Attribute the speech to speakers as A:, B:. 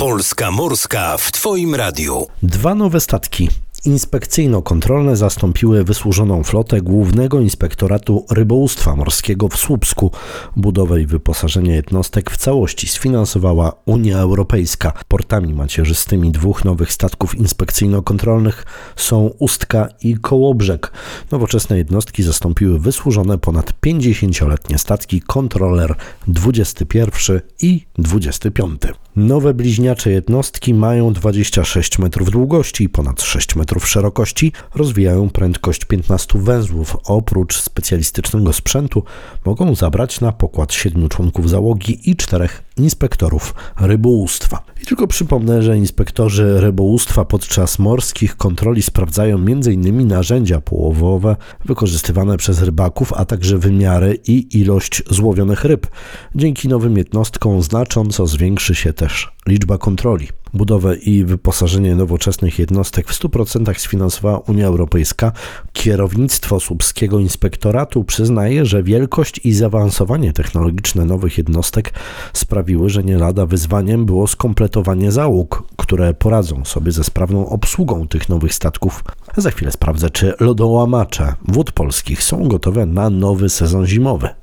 A: Polska Morska w Twoim radiu.
B: 2 nowe statki inspekcyjno-kontrolne zastąpiły wysłużoną flotę Głównego Inspektoratu Rybołówstwa Morskiego w Słupsku. Budowę i wyposażenie jednostek w całości sfinansowała Unia Europejska. Portami macierzystymi 2 nowych statków inspekcyjno-kontrolnych są Ustka i Kołobrzeg. Nowoczesne jednostki zastąpiły wysłużone ponad 50-letnie statki Kontroler 21 i 25. Nowe bliźniacze jednostki mają 26 metrów długości i ponad 6 metrów szerokości, rozwijają prędkość 15 węzłów. Oprócz specjalistycznego sprzętu mogą zabrać na pokład 7 członków załogi i 4 inspektorów rybołówstwa. I tylko przypomnę, że inspektorzy rybołówstwa podczas morskich kontroli sprawdzają m.in. narzędzia połowowe wykorzystywane przez rybaków, a także wymiary i ilość złowionych ryb. Dzięki nowym jednostkom znacząco zwiększy się też liczba kontroli. Budowę i wyposażenie nowoczesnych jednostek w 100% sfinansowała Unia Europejska. Kierownictwo Słupskiego Inspektoratu przyznaje, że wielkość i zaawansowanie technologiczne nowych jednostek sprawiły, że nie lada wyzwaniem było skompletowanie załóg, które poradzą sobie ze sprawną obsługą tych nowych statków. Za chwilę sprawdzę, czy lodołamacze wód polskich są gotowe na nowy sezon zimowy.